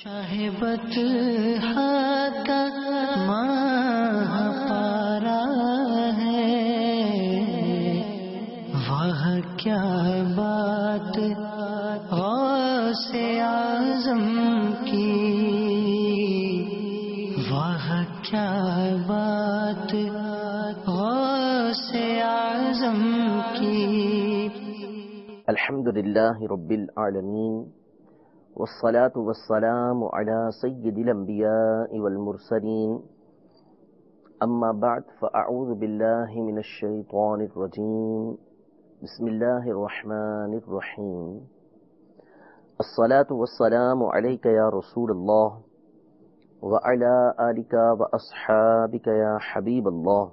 شہبت کا ماہ پارا ہے، وہ کیا بات غوث اعظم کی، وہ کیا بات غوث اعظم کی۔ الحمدللہ رب العالمین، والصلاة والسلام على سید الانبیاء والمرسلین، اما بعد فاعوذ باللہ من الشیطان الرجیم، بسم اللہ الرحمن الرحیم۔ الصلاة والسلام علیک یا رسول اللہ وعلى آلک واصحابک یا حبیب اللہ۔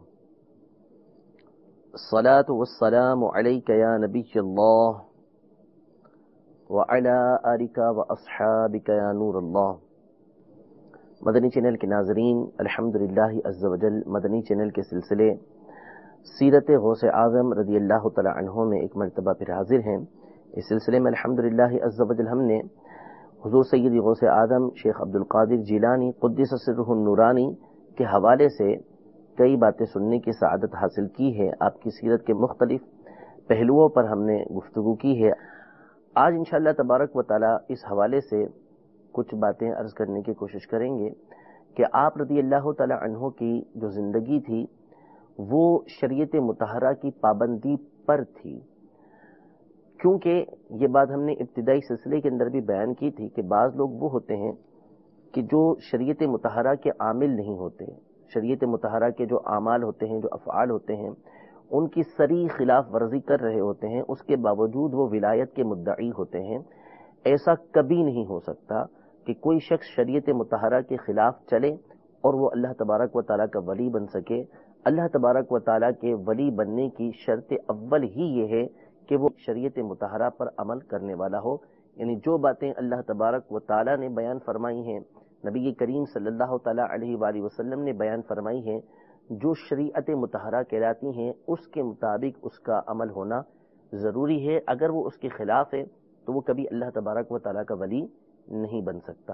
الصلاة والسلام علیک یا نبی اللہ وعلی آلک واصحابک یا نور اللہ۔ مدنی چینل کے ناظرین، الحمدللہ عز وجل مدنی چینل کے سلسلے سیرت غوث اعظم رضی اللہ تعالی عنہ میں ایک مرتبہ پھر حاضر ہیں۔ اس سلسلے میں الحمدللہ عز وجل ہم نے حضور سید غوث اعظم شیخ عبد القادر جیلانی قدس سرہ النورانی کے حوالے سے کئی باتیں سننے کی سعادت حاصل کی ہے۔ آپ کی سیرت کے مختلف پہلوؤں پر ہم نے گفتگو کی ہے۔ آج انشاءاللہ تبارک و تعالی اس حوالے سے کچھ باتیں عرض کرنے کی کوشش کریں گے کہ آپ رضی اللہ تعالی عنہ کی جو زندگی تھی وہ شریعت مطہرہ کی پابندی پر تھی، کیونکہ یہ بات ہم نے ابتدائی سلسلے کے اندر بھی بیان کی تھی کہ بعض لوگ وہ ہوتے ہیں کہ جو شریعت مطہرہ کے عامل نہیں ہوتے، شریعت مطہرہ کے جو اعمال ہوتے ہیں، جو افعال ہوتے ہیں، ان کی صریح خلاف ورزی کر رہے ہوتے ہیں، اس کے باوجود وہ ولایت کے مدعی ہوتے ہیں۔ ایسا کبھی نہیں ہو سکتا کہ کوئی شخص شریعت مطہرہ کے خلاف چلے اور وہ اللہ تبارک و تعالیٰ کا ولی بن سکے۔ اللہ تبارک و تعالیٰ کے ولی بننے کی شرط اول ہی یہ ہے کہ وہ شریعت مطہرہ پر عمل کرنے والا ہو، یعنی جو باتیں اللہ تبارک و تعالیٰ نے بیان فرمائی ہیں، نبی کریم صلی اللہ تعالیٰ علیہ وآلہ وسلم نے بیان فرمائی ہیں، جو شریعت مطہرہ کہلاتی ہیں، اس کے مطابق اس کا عمل ہونا ضروری ہے۔ اگر وہ اس کے خلاف ہے تو وہ کبھی اللہ تبارک و تعالیٰ کا ولی نہیں بن سکتا۔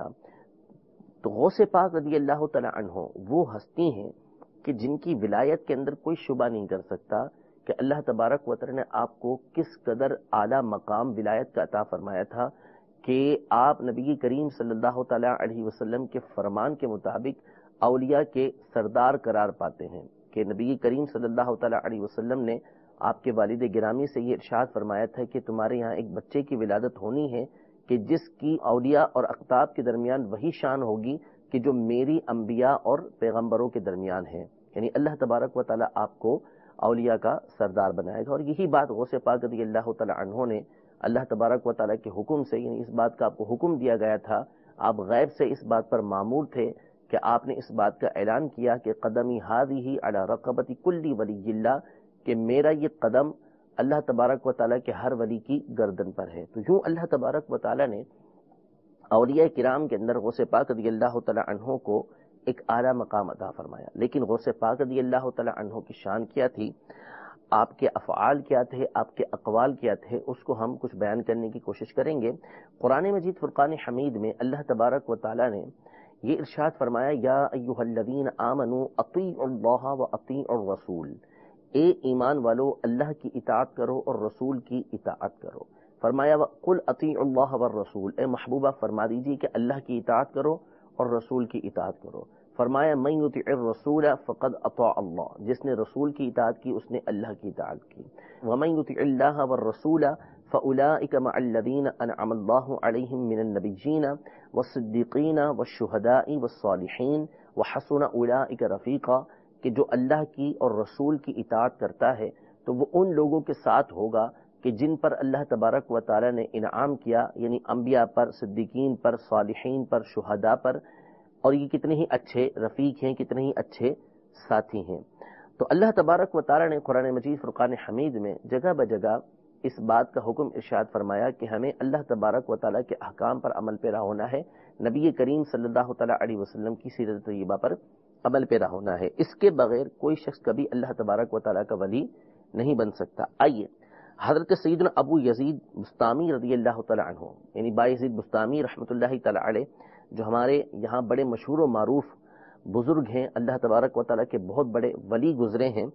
تو غوث پاک رضی اللہ تعالیٰ عنہ وہ ہستی ہیں کہ جن کی ولایت کے اندر کوئی شبہ نہیں کر سکتا کہ اللہ تبارک و تعالیٰ نے آپ کو کس قدر اعلیٰ مقام ولایت کا عطا فرمایا تھا کہ آپ نبی کریم صلی اللہ تعالیٰ علیہ وسلم کے فرمان کے مطابق اولیاء کے سردار قرار پاتے ہیں، کہ نبی کریم صلی اللہ تعالیٰ علیہ وسلم نے آپ کے والد گرامی سے یہ ارشاد فرمایا تھا کہ تمہارے یہاں ایک بچے کی ولادت ہونی ہے کہ جس کی اولیاء اور اقطاب کے درمیان وہی شان ہوگی کہ جو میری انبیاء اور پیغمبروں کے درمیان ہے، یعنی اللہ تبارک و تعالیٰ آپ کو اولیاء کا سردار بنائے گا۔ اور یہی بات غوث پاک رضی اللہ تعالیٰ عنہ نے اللہ تبارک و تعالیٰ کے حکم سے، یعنی اس بات کا آپ کو حکم دیا گیا تھا، آپ غیب سے اس بات پر مامور تھے کہ آپ نے اس بات کا اعلان کیا کہ قدمی ہذہ علی رقبۃ کل ولی اللہ، کہ میرا یہ قدم اللہ تبارک و تعالیٰ کے ہر ولی کی گردن پر ہے۔ تو یوں اللہ تبارک و تعالیٰ نے اولیاء کرام کے اندر غوث پاک رضی اللہ تعالیٰ عنہ کو ایک اعلیٰ مقام عطا فرمایا۔ لیکن غوث پاک رضی اللہ تعالیٰ عنہ کی شان کیا تھی، آپ کے افعال کیا تھے، آپ کے اقوال کیا تھے، اس کو ہم کچھ بیان کرنے کی کوشش کریں گے۔ قرآن مجید فرقان حمید میں اللہ تبارک و تعالیٰ نے یہ ارشاد فرمایا، یا ایھا الذین آمنوا اطیعوا اللہ واطیعوا الرسول، اے ایمان والو اللہ کی اطاعت کرو اور رسول کی اطاعت کرو۔ فرمایا قل اطیعوا اللہ والرسول، اے محبوبہ فرما دیجیے کہ اللہ کی اطاعت کرو اور رسول کی اطاعت کرو۔ فرمایا من یطع الرسول فقد اطاع اللہ، جس نے رسول کی اطاعت کی اس نے اللہ کی اطاعت کی۔ ومن یطع اللہ والرسول فاولئک مع الذین انعم اللہ علیہم من النبیین والصدیقین والشہداء والصالحین وحسن اولئک رفیقا، کہ جو اللہ کی اور رسول کی اطاعت کرتا ہے تو وہ ان لوگوں کے ساتھ ہوگا کہ جن پر اللہ تبارک و تعالی نے انعام کیا، یعنی انبیاء پر، صدیقین پر، صالحین پر، شہداء پر، اور یہ کتنے ہی اچھے رفیق ہیں، کتنے ہی اچھے ساتھی ہیں۔ تو اللہ تبارک و تعالی نے قرآن مجید فرقان حمید میں جگہ بجگہ اس بات کا حکم ارشاد فرمایا کہ ہمیں اللہ تبارک و تعالیٰ کے احکام پر عمل پیرا ہونا ہے، نبی کریم صلی اللہ تعالیٰ علیہ وسلم کی سیرت طیبہ پر عمل پیرا ہونا ہے۔ اس کے بغیر کوئی شخص کبھی اللہ تبارک و تعالیٰ کا ولی نہیں بن سکتا۔ آئیے حضرت سیدنا ابو یزید بستامی رضی اللہ تعالیٰ عنہ، یعنی بایزید بستامی رحمۃ اللہ تعالیٰ علیہ، جو ہمارے یہاں بڑے مشہور و معروف بزرگ ہیں، اللہ تبارک و تعالیٰ کے بہت بڑے ولی گزرے ہیں،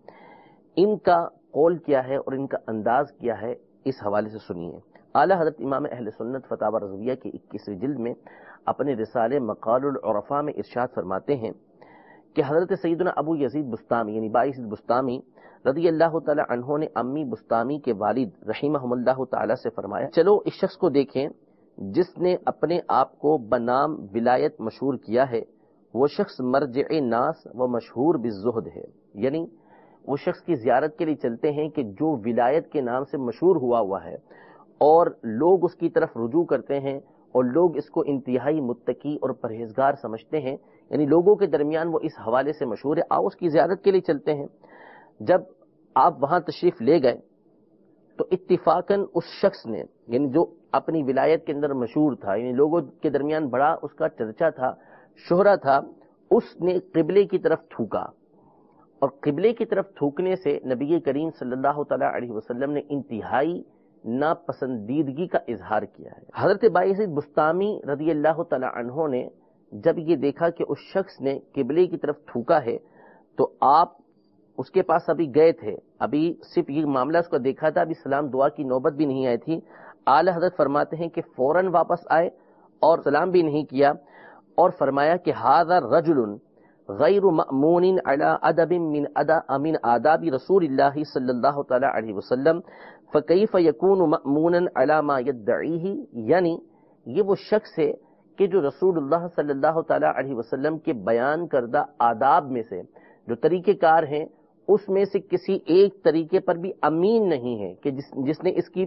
ان کا قول کیا ہے اور ان کا انداز کیا ہے، اس حوالے سے سنیے۔ اعلیٰ حضرت امام اہل سنت فتاوی رضویہ کی 21ویں جلد میں اپنے رسالے مقال العرفاء میں ارشاد فرماتے ہیں کہ حضرت سیدنا ابو یزید بستامی یعنی باعث بستامی رضی اللہ تعالی عنہ نے امی بستامی کے والد رحمہم اللہ تعالی سے فرمایا، چلو اس شخص کو دیکھیں جس نے اپنے آپ کو بنام ولایت مشہور کیا ہے، وہ شخص مرجع ناس و مشہور بالزہد ہے، یعنی وہ شخص کی زیارت کے لیے چلتے ہیں کہ جو ولایت کے نام سے مشہور ہوا ہے اور لوگ اس کی طرف رجوع کرتے ہیں اور لوگ اس کو انتہائی متقی اور پرہیزگار سمجھتے ہیں، یعنی لوگوں کے درمیان وہ اس حوالے سے مشہور ہے، آؤ اس کی زیارت کے لیے چلتے ہیں۔ جب آپ وہاں تشریف لے گئے تو اتفاقاً اس شخص نے، یعنی جو اپنی ولایت کے اندر مشہور تھا، یعنی لوگوں کے درمیان بڑا اس کا چرچا تھا، شہرہ تھا، اس نے قبلے کی طرف تھوکا، اور قبلے کی طرف تھوکنے سے نبی کریم صلی اللہ تعالی علیہ وسلم نے انتہائی ناپسندیدگی کا اظہار کیا ہے۔ حضرت باعث بستامی رضی اللہ تعالی عنہ نے جب یہ دیکھا کہ اس شخص نے قبلے کی طرف تھوکا ہے تو آپ اس کے پاس ابھی گئے تھے، ابھی صرف یہ معاملہ اس کو دیکھا تھا، ابھی سلام دعا کی نوبت بھی نہیں آئی تھی۔ اعلی حضرت فرماتے ہیں کہ فوراً واپس آئے اور سلام بھی نہیں کیا، اور فرمایا کہ ھذا رجل غیر مأمون علی ادب من آداب رسول اللہ صلی اللہ تعالی علیہ وسلم فکیف یکون مأمونا علی ما یدعیہ، یعنی یہ وہ شخص ہے کہ جو رسول اللہ صلی اللہ تعالی علیہ وسلم کے بیان کردہ آداب میں سے، جو طریقہ کار ہیں، اس میں سے کسی ایک طریقے پر بھی امین نہیں ہے کہ جس نے اس کی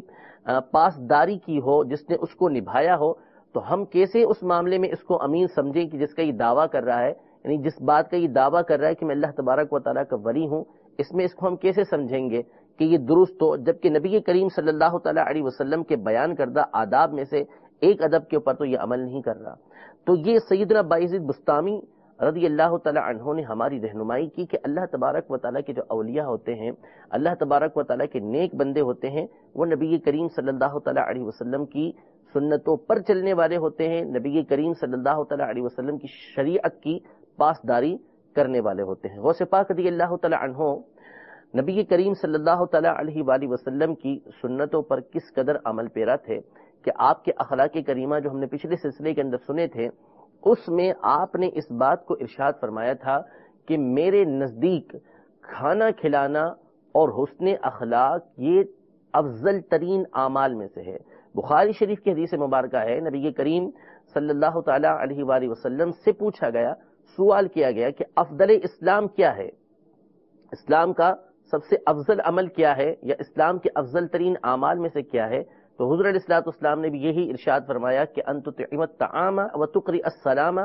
پاسداری کی ہو، جس نے اس کو نبھایا ہو، تو ہم کیسے اس معاملے میں اس کو امین سمجھیں کہ جس کا یہ دعویٰ کر رہا ہے، یعنی جس بات کا یہ دعویٰ کر رہا ہے کہ میں اللہ تبارک و تعالیٰ کا ولی ہوں، اس میں اس کو ہم کیسے سمجھیں گے کہ یہ درست ہو، جبکہ نبی کریم صلی اللہ تعالیٰ علیہ وسلم کے بیان کردہ آداب میں سے ایک ادب کے اوپر تو یہ عمل نہیں کر رہا۔ تو یہ سیدنا باعث بستامی رضی اللہ تعالی عنہ نے ہماری رہنمائی کی کہ اللہ تبارک و تعالیٰ کے جو اولیاء ہوتے ہیں، اللہ تبارک و تعالیٰ کے نیک بندے ہوتے ہیں، وہ نبی کریم صلی اللہ تعالی علیہ وسلم کی سنتوں پر چلنے والے ہوتے ہیں، نبی کریم صلی اللہ تعالی علیہ وسلم کی شریعت کی پاسداری کرنے والے ہوتے ہیں۔ غوث پاک رضی اللہ تعالی عنہ نبی کریم صلی اللہ تعالی علیہ وآلہ وسلم کی سنتوں پر کس قدر عمل پیرا تھے کہ آپ کے اخلاق کریمہ جو ہم نے پچھلے سلسلے کے اندر سنے تھے، اس میں آپ نے اس بات کو ارشاد فرمایا تھا کہ میرے نزدیک کھانا کھلانا اور حسن اخلاق یہ افضل ترین اعمال میں سے ہے۔ بخاری شریف کی حدیث مبارکہ ہے، نبی کریم صلی اللہ تعالی علیہ وآلہ وسلم سے پوچھا گیا، سوال کیا گیا کہ افضل اسلام کیا ہے، اسلام کا سب سے افضل عمل کیا ہے، یا اسلام کے افضل ترین اعمال میں سے کیا ہے؟ تو حضور علیہ الصلوۃ والسلام نے بھی یہی ارشاد فرمایا کہ ان تطعم الطعام وتقرئ السلام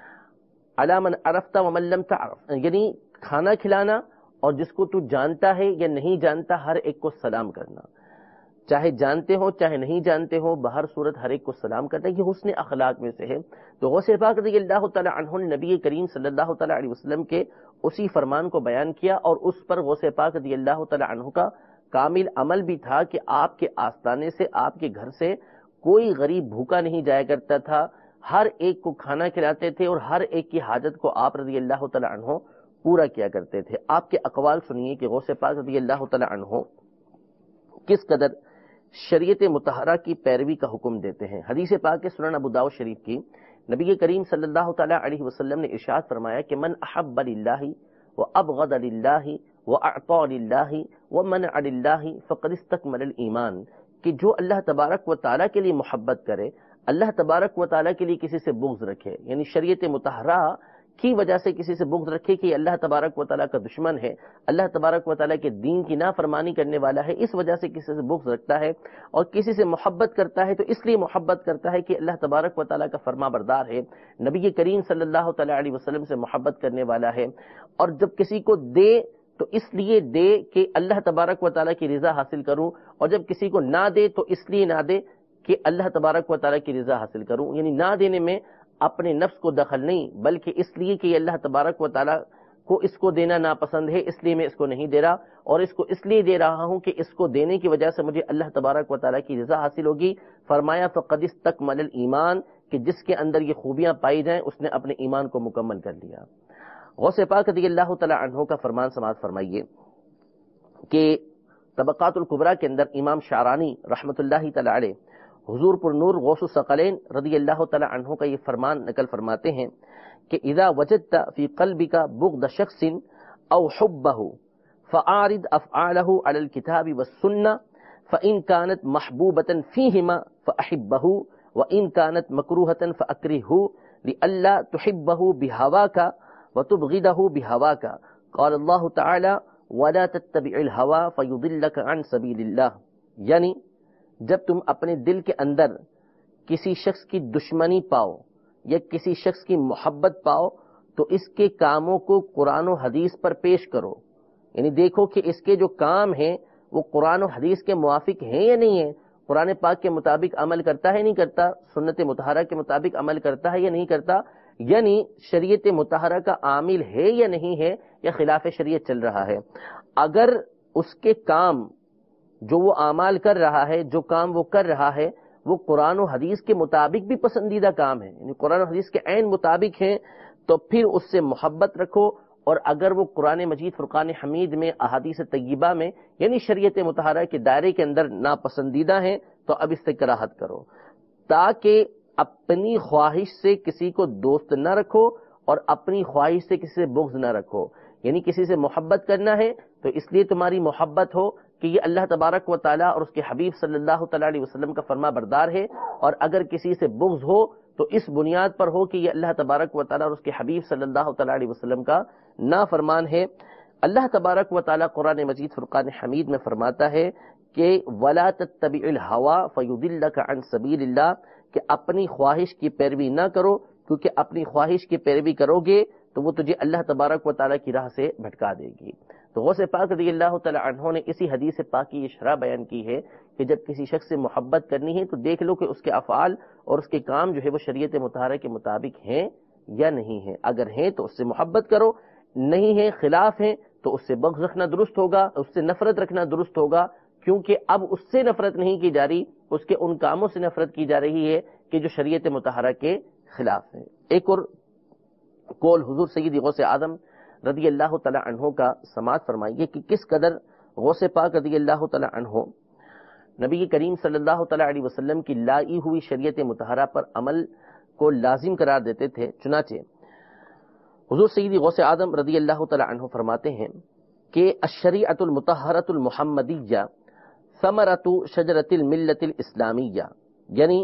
علی من عرفت ومن لم تعرف، یعنی کھانا کھلانا اور جس کو تو جانتا ہے یا نہیں جانتا ہر ایک کو سلام کرنا، چاہے جانتے ہو چاہے نہیں جانتے ہو، بہر صورت ہر ایک کو سلام کرنا، یہ حسن اخلاق میں سے ہے۔ تو غوث پاک رضی اللہ تعالی عنہ نے نبی کریم صلی اللہ تعالی علیہ وسلم کے اسی فرمان کو بیان کیا، اور اس پر غوث پاک رضی اللہ تعالی عنہ کا کامل عمل بھی تھا کہ آپ کے آستانے سے، آپ کے گھر سے کوئی غریب بھوکا نہیں جایا کرتا تھا، ہر ایک کو کھانا کھلاتے تھے اور ہر ایک کی حاجت کو آپ رضی اللہ تعالی عنہ پورا کیا کرتے تھے۔ آپ کے اقوال سنیے کہ غوث پاک رضی اللہ تعالی عنہ کس قدر شریعت مطہرہ کی پیروی کا حکم دیتے ہیں۔ حدیث پاک کے سنن ابو داؤد شریف کی نبی کریم صلی اللہ تعالی علیہ وسلم نے ارشاد فرمایا کہ من احب للہ وابغض للہ واعطى للہ ومنع للہ فقد استکمل الایمان، کہ جو اللہ تبارک و تعالیٰ کے لیے محبت کرے، اللہ تبارک و تعالیٰ کے لیے کسی سے بغض رکھے، یعنی شریعت مطہرہ کی وجہ سے کسی سے بغض رکھے کہ اللہ تبارک و تعالیٰ کا دشمن ہے، اللہ تبارک و تعالیٰ کے دین کی نافرمانی کرنے والا ہے، اس وجہ سے کسی سے بغض رکھتا ہے، اور کسی سے محبت کرتا ہے تو اس لیے محبت کرتا ہے کہ اللہ تبارک و تعالیٰ کا فرما بردار ہے، نبی کریم صلی اللہ تعالی علیہ وسلم سے محبت کرنے والا ہے، اور جب کسی کو دے تو اس لیے دے کہ اللہ تبارک و تعالیٰ کی رضا حاصل کروں، اور جب کسی کو نہ دے تو اس لیے نہ دے کہ اللہ تبارک و تعالیٰ کی رضا حاصل کروں، یعنی نہ دینے میں اپنے نفس کو دخل نہیں، بلکہ اس لیے کہ اللہ تبارک و تعالیٰ کو اس کو دینا ناپسند ہے، اس لیے میں اس کو نہیں دے رہا، اور اس کو اس لیے دے رہا ہوں کہ اس کو دینے کی وجہ سے مجھے اللہ تبارک و تعالیٰ کی رضا حاصل ہوگی۔ فرمایا فقد استکمل الایمان، کہ جس کے اندر یہ خوبیاں پائی جائیں اس نے اپنے ایمان کو مکمل کر لیا۔ غوث پاک رضی اللہ تعالی عنہ کا فرمان سماعت فرمائیے کہ طبقات الکبریٰ کے اندر امام شعرانی رحمۃ اللہ تعالی علیہ حضور پر نور غوث الثقلین رضی اللہ تعالی عنہ کا یہ فرمان نقل فرماتے ہیں کہ اذا وجدت فی قلبک بغض شخص او حبہ فاعرض افعالہ علی الکتاب والسنہ فإن كانت محبوبة فيهما فأحبه وإن كانت مكروهة فأكرهه لئلا تحبه بهواك وتبغضه بهواك قال الله تعالى ولا تتبع الهوى فيضلك عن سبيل الله، یعنی جب تم اپنے دل کے اندر کسی شخص کی دشمنی پاؤ یا کسی شخص کی محبت پاؤ تو اس کے کاموں کو قرآن و حدیث پر پیش کرو، یعنی دیکھو کہ اس کے جو کام ہیں وہ قرآن و حدیث کے موافق ہیں یا نہیں ہیں، قرآن پاک کے مطابق عمل کرتا ہے نہیں کرتا، سنت مطہرہ کے مطابق عمل کرتا ہے یا نہیں کرتا، یعنی شریعت مطہرہ کا عامل ہے یا نہیں ہے یا خلاف شریعت چل رہا ہے۔ اگر اس کے کام جو وہ اعمال کر رہا ہے، جو کام وہ کر رہا ہے وہ قرآن و حدیث کے مطابق بھی پسندیدہ کام ہے، یعنی قرآن و حدیث کے عین مطابق ہیں، تو پھر اس سے محبت رکھو، اور اگر وہ قرآن مجید فرقان حمید میں احادیث طیبہ میں یعنی شریعت مطہرہ کے دائرے کے اندر ناپسندیدہ ہیں تو اب اس سے کراہت کرو، تاکہ اپنی خواہش سے کسی کو دوست نہ رکھو اور اپنی خواہش سے کسی سے بغض نہ رکھو، یعنی کسی سے محبت کرنا ہے تو اس لیے تمہاری محبت ہو کہ یہ اللہ تبارک و تعالیٰ اور اس کے حبیب صلی اللہ تعالیٰ علیہ وسلم کا فرما بردار ہے، اور اگر کسی سے بغض ہو تو اس بنیاد پر ہو کہ یہ اللہ تبارک و تعالیٰ اور اس کے حبیب صلی اللہ تعالیٰ علیہ وسلم کا نافرمان ہے۔ اللہ تبارک و تعالیٰ قرآن مجید فرقان حمید میں فرماتا ہے کہ وَلَا تَتَّبِعِ الْهَوَىٰ فَيُضِلَّكَ عَن سَبِيلِ اللَّهِ، کہ اپنی خواہش کی پیروی نہ کرو، کیونکہ اپنی خواہش کی پیروی کرو گے تو وہ تجھے اللہ تبارک و تعالیٰ کی راہ سے بھٹکا دے گی۔ تو غوث پاک رضی اللہ تعالی عنہ نے اسی حدیث پاک کی یہ شرح بیان کی ہے کہ جب کسی شخص سے محبت کرنی ہے تو دیکھ لو کہ اس کے افعال اور اس کے کام جو ہے وہ شریعت مطہرہ کے مطابق ہیں یا نہیں ہیں، اگر ہیں تو اس سے محبت کرو، نہیں ہیں خلاف ہیں تو اس سے بغض رکھنا درست ہوگا، اس سے نفرت رکھنا درست ہوگا، کیونکہ اب اس سے نفرت نہیں کی جا رہی، اس کے ان کاموں سے نفرت کی جا رہی ہے کہ جو شریعت مطہرہ کے خلاف ہیں۔ ایک اور قول حضور سیدی غوث اعظم رضی اللہ تعالی عنہ کا سماعت فرمائیے کہ کس قدر غوث پاک رضی اللہ تعالی عنہ نبی کریم صلی اللہ تعالی علیہ وسلم کی لائی ہوئی شریعت مطہرہ پر عمل کو لازم قرار دیتے تھے۔ چنانچہ حضور سیدی غوث اعظم رضی اللہ تعالی عنہ فرماتے ہیں کہ الشریعۃ المطہرۃ المحمدیہ ثمرۃ شجرۃ الملۃ الاسلامیہ، یعنی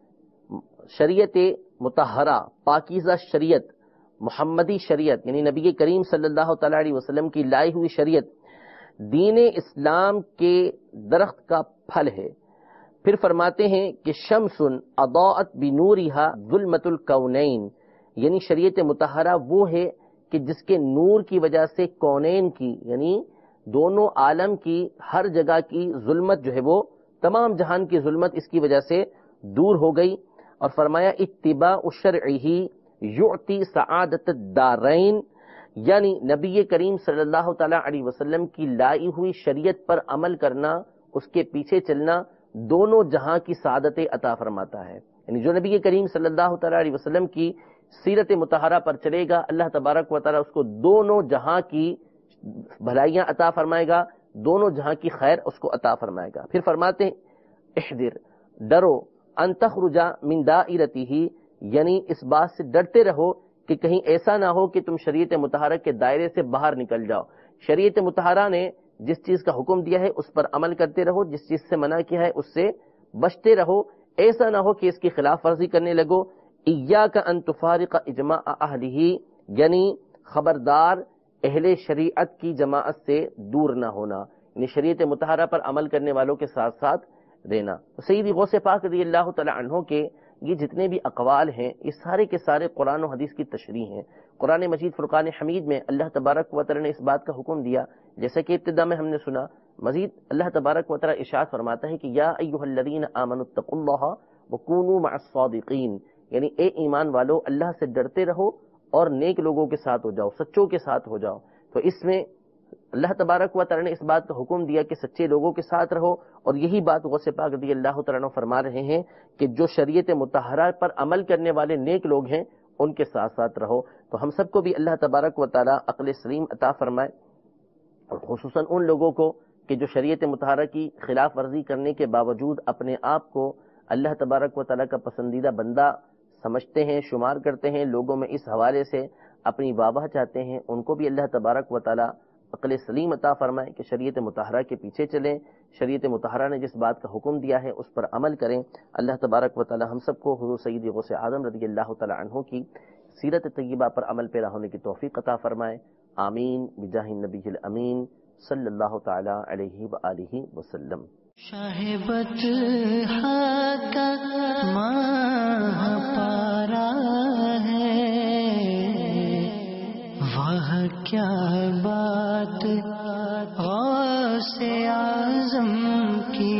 شریعت مطہرہ پاکیزہ شریعت محمدی شریعت یعنی نبی کریم صلی اللہ تعالی علیہ وسلم کی لائی ہوئی شریعت دین اسلام کے درخت کا پھل ہے۔ پھر فرماتے ہیں کہ شمس اضاءت بنورھا ظلمۃ الکونین، یعنی شریعت مطہرہ وہ ہے کہ جس کے نور کی وجہ سے کونین کی یعنی دونوں عالم کی ہر جگہ کی ظلمت جو ہے وہ تمام جہان کی ظلمت اس کی وجہ سے دور ہو گئی، اور فرمایا اتباع شرعہ یعطی سعادت الدارین، یعنی نبی کریم صلی اللہ تعالی علیہ وسلم کی لائی ہوئی شریعت پر عمل کرنا، اس کے پیچھے چلنا دونوں جہاں کی سعادت عطا فرماتا ہے، یعنی جو نبی کریم صلی اللہ تعالی علیہ وسلم کی سیرت مطہرہ پر چلے گا اللہ تبارک و تعالی اس کو دونوں جہاں کی بھلائیاں عطا فرمائے گا، دونوں جہاں کی خیر اس کو عطا فرمائے گا۔ پھر فرماتے ہیں احذر، ڈرو، ان تخرج من دائرتہ، یعنی اس بات سے ڈرتے رہو کہ کہیں ایسا نہ ہو کہ تم شریعت مطہرہ کے دائرے سے باہر نکل جاؤ۔ شریعت مطہرہ نے جس چیز کا حکم دیا ہے اس پر عمل کرتے رہو، جس چیز سے منع کیا ہے اس سے بچتے رہو، ایسا نہ ہو کہ اس کی خلاف ورزی کرنے لگو۔ ایاک ان تفارق اجماع اہلہ، یعنی خبردار اہل شریعت کی جماعت سے دور نہ ہونا، یعنی شریعت مطہرہ پر عمل کرنے والوں کے ساتھ ساتھ رہنا۔ سیدی غوث پاک رضی اللہ تعالی عنہ کے یہ جتنے بھی اقوال ہیں یہ سارے کے سارے قرآن و حدیث کی تشریح ہیں۔ قرآن مجید فرقان حمید میں اللہ تبارک و تعالی نے اس بات کا حکم دیا جیسا کہ ابتدا میں ہم نے سنا، مزید اللہ تبارک و تعالی ارشاد فرماتا ہے کہ یا ایھا الذین آمنوا اتقوا اللہ وکونوا مع الصادقین، یعنی اے ایمان والو اللہ سے ڈرتے رہو اور نیک لوگوں کے ساتھ ہو جاؤ، سچوں کے ساتھ ہو جاؤ۔ تو اس میں اللہ تبارک و تعالی نے اس بات کا حکم دیا کہ سچے لوگوں کے ساتھ رہو، اور یہی بات غوث پاک رضی اللہ تعالیٰ عنہ فرما رہے ہیں کہ جو شریعت مطہرہ پر عمل کرنے والے نیک لوگ ہیں ان کے ساتھ ساتھ رہو۔ تو ہم سب کو بھی اللہ تبارک و تعالیٰ عقل سلیم عطا فرمائے، اور خصوصاً ان لوگوں کو کہ جو شریعت مطہرہ کی خلاف ورزی کرنے کے باوجود اپنے آپ کو اللہ تبارک و تعالیٰ کا پسندیدہ بندہ سمجھتے ہیں، شمار کرتے ہیں، لوگوں میں اس حوالے سے اپنی واہ چاہتے ہیں، ان کو بھی اللہ تبارک و تعالیٰ عقل سلیم عطا فرمائے کہ شریعت مطہرہ کے پیچھے چلیں، شریعت مطہرہ نے جس بات کا حکم دیا ہے اس پر عمل کریں۔ اللہ تبارک و تعالیٰ ہم سب کو حضور سید غوث اعظم رضی اللہ تعالیٰ عنہ کی سیرت طیبہ پر عمل پیرا ہونے کی توفیق عطا فرمائے، آمین بجاہ النبی الامین صلی اللہ تعالیٰ علیہ وآلہ وسلم۔ شاہبت کا ماہ پارا ہے، وہ کیا بات غوث اعظم کی،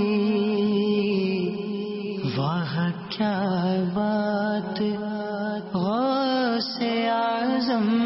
وہ کیا بات غوث اعظم